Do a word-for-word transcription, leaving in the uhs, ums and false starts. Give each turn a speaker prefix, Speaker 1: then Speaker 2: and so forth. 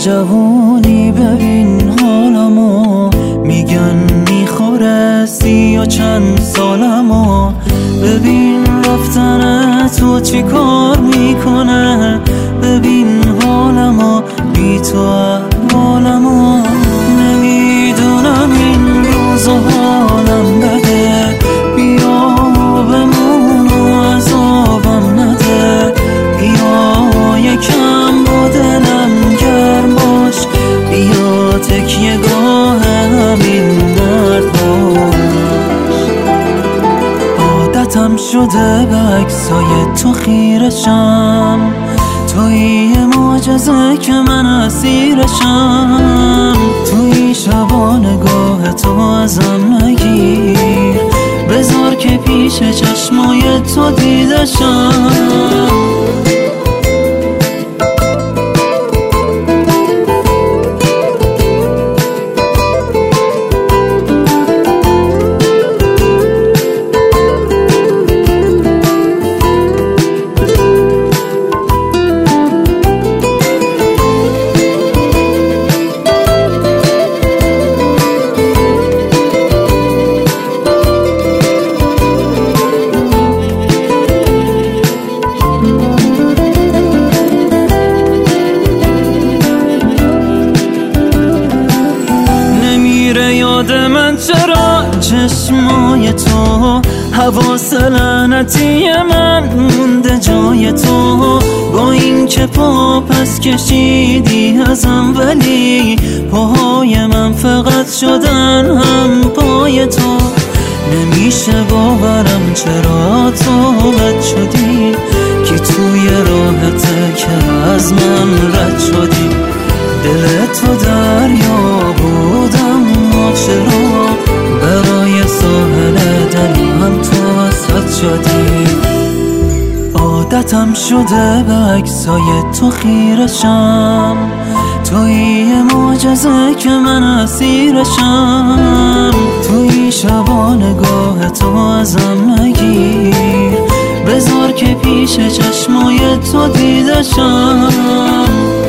Speaker 1: نوجوانی ببین حالمو، میگن میخوره سی و چند سالمو. ببین رفتن تو چی کار میکنه، ببین حالمو بی تو احوالمو. نمیدونم این روز حالم بده، بیا بمون و عذابم نده. بیا یکم با دلم گرم باش، بیا تکیه گاه همین درد باش. عادتم شده به عکسای تو خیرشم، تویی معجزه که من اسیرشم. تویی شبا نگاه تو ازم نگیر، بذار که پیش چشمای تو دیدشم. یاد من چرا چشمای تو، حواس لعنتی من مونده جای تو. با این که پا پس کشیدی ازم، ولی پاهای من فقط شدن هم پای تو. نمیشه باورم چرا تو بد شدی، که توی راحته که از من رد شدی. دل تو دریا بودم، چرا برای ساحل دلم تو وسط شدی. عادتم شده به عکسای تو خیرشم، تویی معجزه که من اسیرشم. تویی شبا نگاه تو ازم نگیر، بذار که پیش چشمای تو دیدشم.